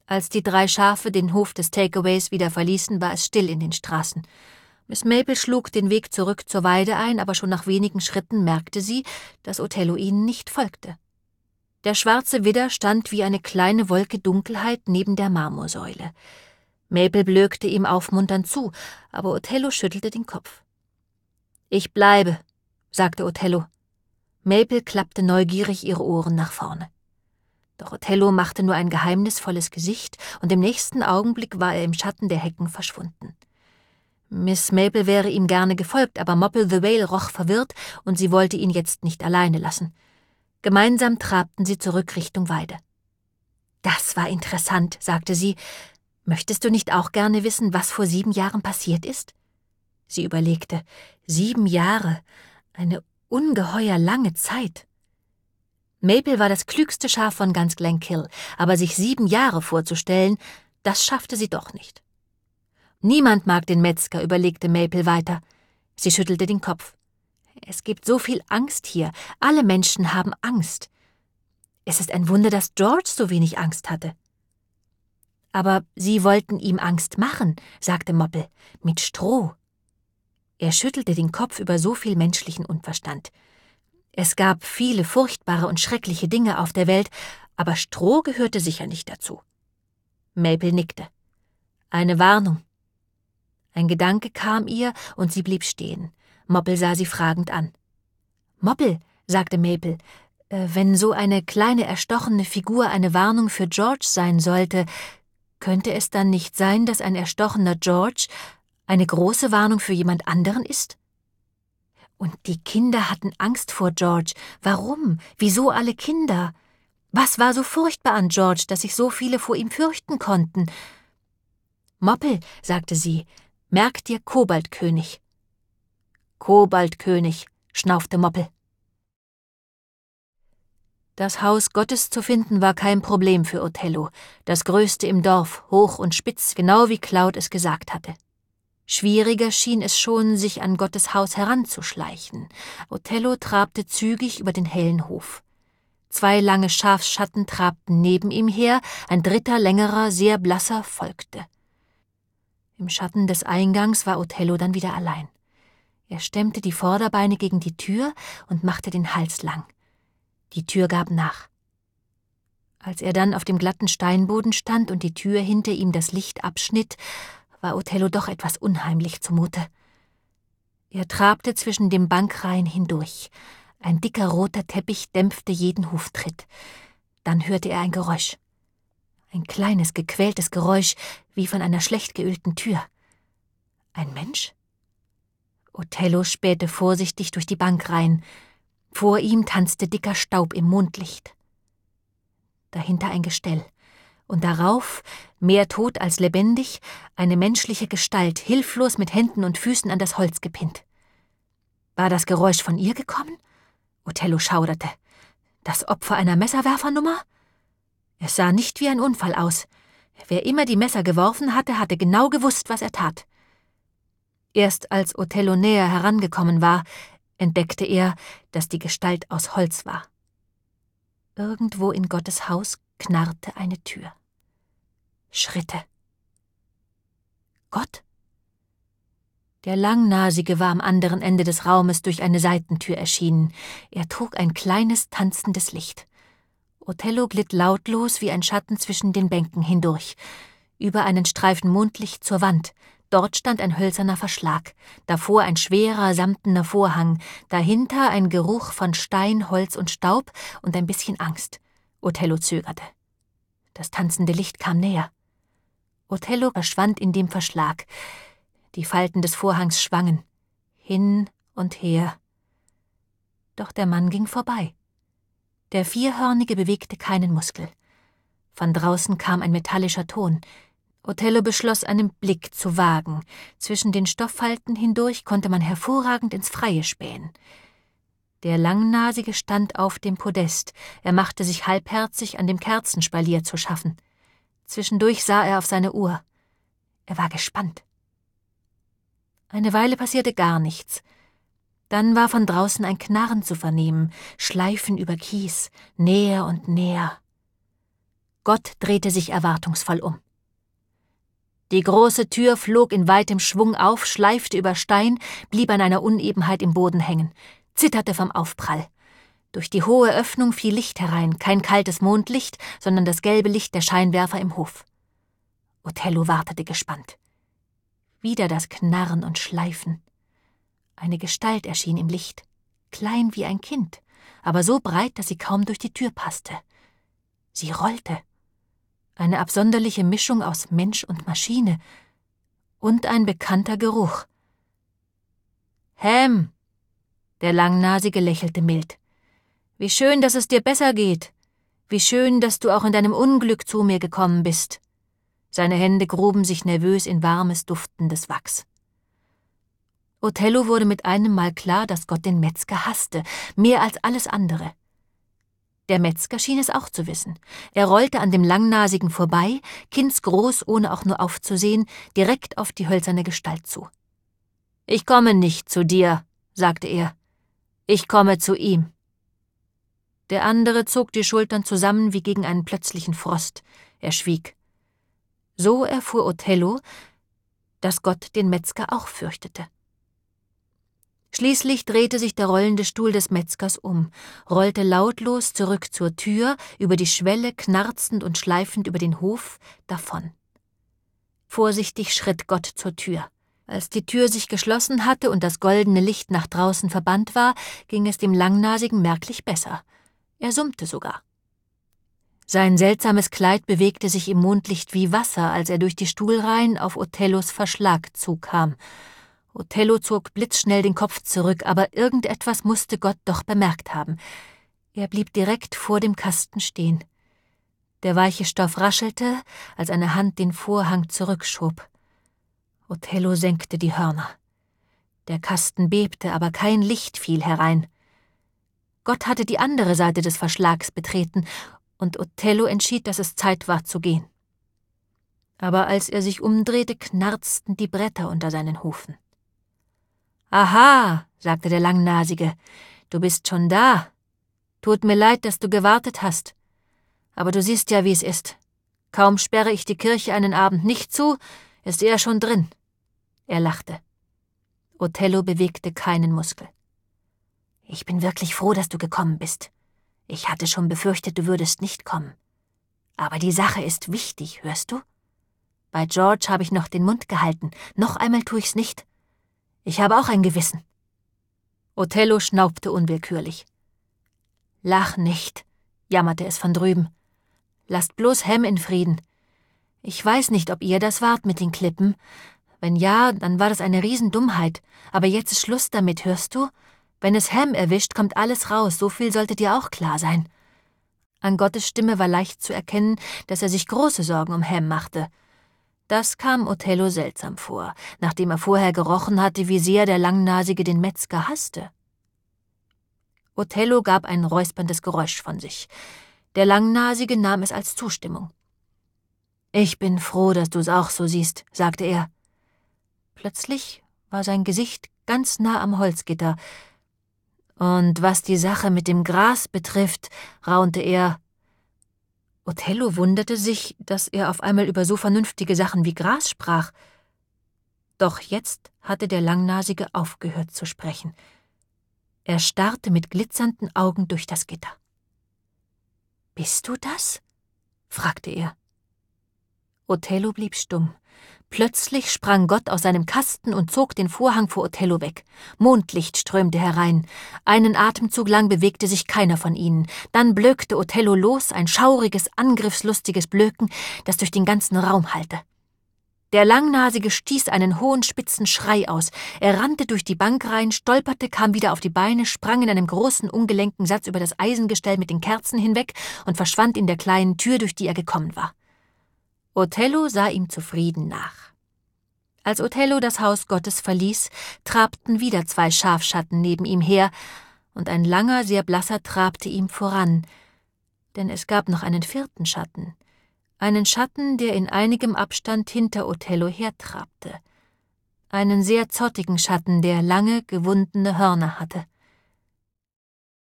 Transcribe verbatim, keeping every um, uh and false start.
Als die drei Schafe den Hof des Takeaways wieder verließen, war es still in den Straßen. Miss Maple schlug den Weg zurück zur Weide ein, aber schon nach wenigen Schritten merkte sie, dass Othello ihnen nicht folgte. Der schwarze Widder stand wie eine kleine Wolke Dunkelheit neben der Marmorsäule. Maple blökte ihm aufmunternd zu, aber Othello schüttelte den Kopf. »Ich bleibe«, sagte Othello. Maple klappte neugierig ihre Ohren nach vorne. Doch Othello machte nur ein geheimnisvolles Gesicht, und im nächsten Augenblick war er im Schatten der Hecken verschwunden. Miss Maple wäre ihm gerne gefolgt, aber Mopple the Whale roch verwirrt, und sie wollte ihn jetzt nicht alleine lassen. Gemeinsam trabten sie zurück Richtung Weide. »Das war interessant«, sagte sie. »Möchtest du nicht auch gerne wissen, was vor sieben Jahren passiert ist?« Sie überlegte. Sieben Jahre, eine ungeheuer lange Zeit. Maple war das klügste Schaf von ganz Glenkill, aber sich sieben Jahre vorzustellen, das schaffte sie doch nicht. »Niemand mag den Metzger«, überlegte Maple weiter. Sie schüttelte den Kopf. »Es gibt so viel Angst hier. Alle Menschen haben Angst. Es ist ein Wunder, dass George so wenig Angst hatte.« »Aber Sie wollten ihm Angst machen«, sagte Mopple, »mit Stroh.« Er schüttelte den Kopf über so viel menschlichen Unverstand. Es gab viele furchtbare und schreckliche Dinge auf der Welt, aber Stroh gehörte sicher nicht dazu. Maple nickte. Eine Warnung. Ein Gedanke kam ihr, und sie blieb stehen. Mopple sah sie fragend an. »Mopple«, sagte Maple, äh, »wenn so eine kleine erstochene Figur eine Warnung für George sein sollte, könnte es dann nicht sein, dass ein erstochener George eine große Warnung für jemand anderen ist?« Und die Kinder hatten Angst vor George. Warum? Wieso alle Kinder? Was war so furchtbar an George, dass sich so viele vor ihm fürchten konnten? »Mopple«, sagte sie, »merk dir Koboldkönig.« »Koboldkönig«, schnaufte Mopple. Das Haus Gottes zu finden war kein Problem für Othello, das größte im Dorf, hoch und spitz, genau wie Cloud es gesagt hatte. Schwieriger schien es schon, sich an Gottes Haus heranzuschleichen. Othello trabte zügig über den hellen Hof. Zwei lange Schafsschatten trabten neben ihm her, ein dritter, längerer, sehr blasser folgte. Im Schatten des Eingangs war Othello dann wieder allein. Er stemmte die Vorderbeine gegen die Tür und machte den Hals lang. Die Tür gab nach. Als er dann auf dem glatten Steinboden stand und die Tür hinter ihm das Licht abschnitt, war Othello doch etwas unheimlich zumute. Er trabte zwischen den Bankreihen hindurch. Ein dicker roter Teppich dämpfte jeden Huftritt. Dann hörte er ein Geräusch. Ein kleines, gequältes Geräusch, wie von einer schlecht geölten Tür. Ein Mensch? Othello spähte vorsichtig durch die Bankreihen. Vor ihm tanzte dicker Staub im Mondlicht. Dahinter ein Gestell. Und darauf, mehr tot als lebendig, eine menschliche Gestalt, hilflos mit Händen und Füßen an das Holz gepinnt. War das Geräusch von ihr gekommen? Othello schauderte. Das Opfer einer Messerwerfernummer? Es sah nicht wie ein Unfall aus. Wer immer die Messer geworfen hatte, hatte genau gewusst, was er tat. Erst als Othello näher herangekommen war, entdeckte er, dass die Gestalt aus Holz war. Irgendwo in Gottes Haus knarrte eine Tür. Schritte. Gott? Der Langnasige war am anderen Ende des Raumes durch eine Seitentür erschienen. Er trug ein kleines, tanzendes Licht. Othello glitt lautlos wie ein Schatten zwischen den Bänken hindurch, über einen Streifen Mondlicht zur Wand. Dort stand ein hölzerner Verschlag, davor ein schwerer, samtener Vorhang, dahinter ein Geruch von Stein, Holz und Staub und ein bisschen Angst. Othello zögerte. Das tanzende Licht kam näher. Othello verschwand in dem Verschlag. Die Falten des Vorhangs schwangen, hin und her. Doch der Mann ging vorbei. Der Vierhörnige bewegte keinen Muskel. Von draußen kam ein metallischer Ton. Othello beschloss, einen Blick zu wagen. Zwischen den Stofffalten hindurch konnte man hervorragend ins Freie spähen. Der Langnasige stand auf dem Podest. Er machte sich halbherzig an dem Kerzenspalier zu schaffen. Zwischendurch sah er auf seine Uhr. Er war gespannt. Eine Weile passierte gar nichts. Dann war von draußen ein Knarren zu vernehmen, Schleifen über Kies, näher und näher. Gott drehte sich erwartungsvoll um. Die große Tür flog in weitem Schwung auf, schleifte über Stein, blieb an einer Unebenheit im Boden hängen, zitterte vom Aufprall. Durch die hohe Öffnung fiel Licht herein, kein kaltes Mondlicht, sondern das gelbe Licht der Scheinwerfer im Hof. Othello wartete gespannt. Wieder das Knarren und Schleifen. Eine Gestalt erschien im Licht, klein wie ein Kind, aber so breit, dass sie kaum durch die Tür passte. Sie rollte. Eine absonderliche Mischung aus Mensch und Maschine. Und ein bekannter Geruch. »Ham!« Der Langnasige lächelte mild. »Wie schön, dass es dir besser geht. Wie schön, dass du auch in deinem Unglück zu mir gekommen bist.« Seine Hände gruben sich nervös in warmes, duftendes Wachs. Othello wurde mit einem Mal klar, dass Gott den Metzger hasste, mehr als alles andere. Der Metzger schien es auch zu wissen. Er rollte an dem Langnasigen vorbei, kindsgroß, ohne auch nur aufzusehen, direkt auf die hölzerne Gestalt zu. »Ich komme nicht zu dir«, sagte er. »Ich komme zu ihm.« Der andere zog die Schultern zusammen wie gegen einen plötzlichen Frost. Er schwieg. So erfuhr Othello, dass Gott den Metzger auch fürchtete. Schließlich drehte sich der rollende Stuhl des Metzgers um, rollte lautlos zurück zur Tür, über die Schwelle, knarzend und schleifend über den Hof, davon. Vorsichtig schritt Gott zur Tür. Als die Tür sich geschlossen hatte und das goldene Licht nach draußen verbannt war, ging es dem Langnasigen merklich besser. Er summte sogar. Sein seltsames Kleid bewegte sich im Mondlicht wie Wasser, als er durch die Stuhlreihen auf Othellos Verschlag zukam. Othello zog blitzschnell den Kopf zurück, aber irgendetwas musste Gott doch bemerkt haben. Er blieb direkt vor dem Kasten stehen. Der weiche Stoff raschelte, als eine Hand den Vorhang zurückschob. Othello senkte die Hörner. Der Kasten bebte, aber kein Licht fiel herein. Gott hatte die andere Seite des Verschlags betreten, und Othello entschied, dass es Zeit war zu gehen. Aber als er sich umdrehte, knarzten die Bretter unter seinen Hufen. »Aha«, sagte der Langnasige, »du bist schon da. Tut mir leid, dass du gewartet hast. Aber du siehst ja, wie es ist. Kaum sperre ich die Kirche einen Abend nicht zu, ist er schon drin.« Er lachte. Othello bewegte keinen Muskel. »Ich bin wirklich froh, dass du gekommen bist. Ich hatte schon befürchtet, du würdest nicht kommen. Aber die Sache ist wichtig, hörst du? Bei George habe ich noch den Mund gehalten. Noch einmal tue ich's nicht. Ich habe auch ein Gewissen.« Othello schnaubte unwillkürlich. »Lach nicht«, jammerte es von drüben. »Lasst bloß Ham in Frieden. Ich weiß nicht, ob ihr das wart mit den Klippen. Wenn ja, dann war das eine Riesendummheit. Aber jetzt ist Schluss damit, hörst du? Wenn es Ham erwischt, kommt alles raus, so viel sollte dir auch klar sein.« An Gottes Stimme war leicht zu erkennen, dass er sich große Sorgen um Ham machte. Das kam Othello seltsam vor, nachdem er vorher gerochen hatte, wie sehr der Langnasige den Metzger hasste. Othello gab ein räusperndes Geräusch von sich. Der Langnasige nahm es als Zustimmung. »Ich bin froh, dass du's auch so siehst«, sagte er. Plötzlich war sein Gesicht ganz nah am Holzgitter. »Und was die Sache mit dem Gras betrifft«, raunte er. Othello wunderte sich, dass er auf einmal über so vernünftige Sachen wie Gras sprach. Doch jetzt hatte der Langnasige aufgehört zu sprechen. Er starrte mit glitzernden Augen durch das Gitter. »Bist du das?« fragte er. Othello blieb stumm. Plötzlich sprang Gott aus seinem Kasten und zog den Vorhang vor Othello weg. Mondlicht strömte herein. Einen Atemzug lang bewegte sich keiner von ihnen. Dann blökte Othello los, ein schauriges, angriffslustiges Blöken, das durch den ganzen Raum hallte. Der Langnasige stieß einen hohen, spitzen Schrei aus. Er rannte durch die Bankreihen, stolperte, kam wieder auf die Beine, sprang in einem großen, ungelenken Satz über das Eisengestell mit den Kerzen hinweg und verschwand in der kleinen Tür, durch die er gekommen war. Othello sah ihm zufrieden nach. Als Othello das Haus Gottes verließ, trabten wieder zwei Schafschatten neben ihm her, und ein langer, sehr blasser trabte ihm voran, denn es gab noch einen vierten Schatten, einen Schatten, der in einigem Abstand hinter Othello hertrabte, einen sehr zottigen Schatten, der lange, gewundene Hörner hatte.